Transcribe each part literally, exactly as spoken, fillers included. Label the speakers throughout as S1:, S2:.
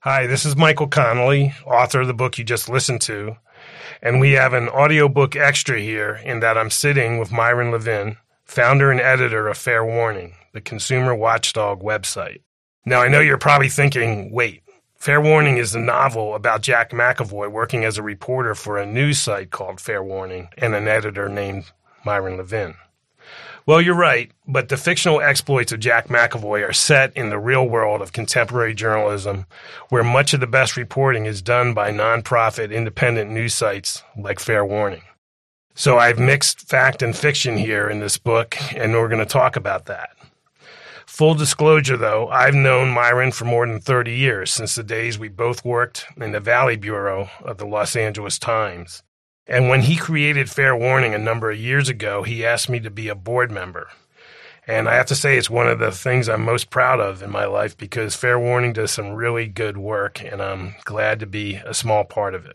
S1: Hi, this is Michael Connolly, author of the book you just listened to, and we have an audiobook extra here in that I'm sitting with Myron Levin, founder and editor of Fair Warning, the consumer watchdog website. Now, I know you're probably thinking, wait, Fair Warning is a novel about Jack McAvoy working as a reporter for a news site called Fair Warning and an editor named Myron Levin. Well, you're right, but the fictional exploits of Jack McAvoy are set in the real world of contemporary journalism, where much of the best reporting is done by nonprofit independent news sites like Fair Warning. So I've mixed fact and fiction here in this book, and we're going to talk about that. Full disclosure, though, I've known Myron for more than thirty years, since the days we both worked in the Valley Bureau of the Los Angeles Times. And when he created Fair Warning a number of years ago, he asked me to be a board member. And I have to say it's one of the things I'm most proud of in my life because Fair Warning does some really good work, and I'm glad to be a small part of it.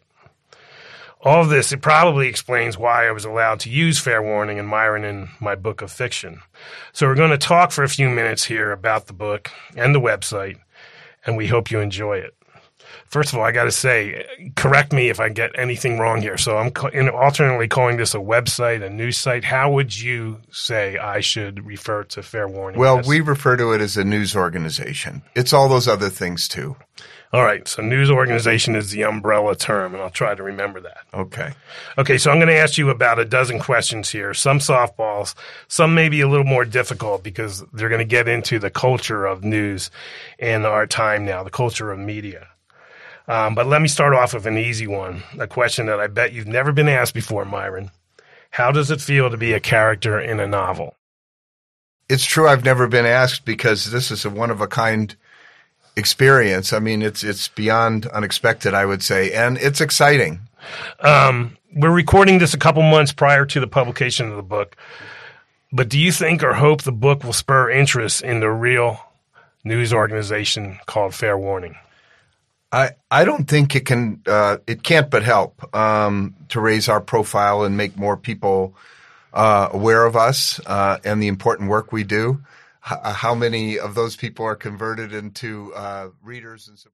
S1: All of this, it probably explains why I was allowed to use Fair Warning and Myron in my book of fiction. So we're going to talk for a few minutes here about the book and the website, and we hope you enjoy it. First of all, I got to say, correct me if I get anything wrong here. So I'm co- in alternately calling this a website, a news site. How would you say I should refer to Fair Warning?
S2: Well,
S1: as?
S2: we refer to it as a news organization. It's all those other things, too.
S1: All right. So news organization is the umbrella term, and I'll try to remember that.
S2: Okay.
S1: Okay. So I'm going to ask you about a dozen questions here, some softballs, some maybe a little more difficult because they're going to get into the culture of news in our time now, the culture of media. Um, but let me start off with an easy one, a question that I bet you've never been asked before, Myron. How does it feel to be a character in a novel?
S2: It's true I've never been asked because this is a one-of-a-kind experience. I mean, it's it's beyond unexpected, I would say, and it's exciting.
S1: Um, we're recording this a couple months prior to the publication of the book, but do you think or hope the book will spur interest in the real news organization called Fair Warning?
S2: I, I don't think it can uh, it can't but help um, to raise our profile and make more people uh, aware of us uh, and the important work we do. H- how many of those people are converted into uh, readers and supporters?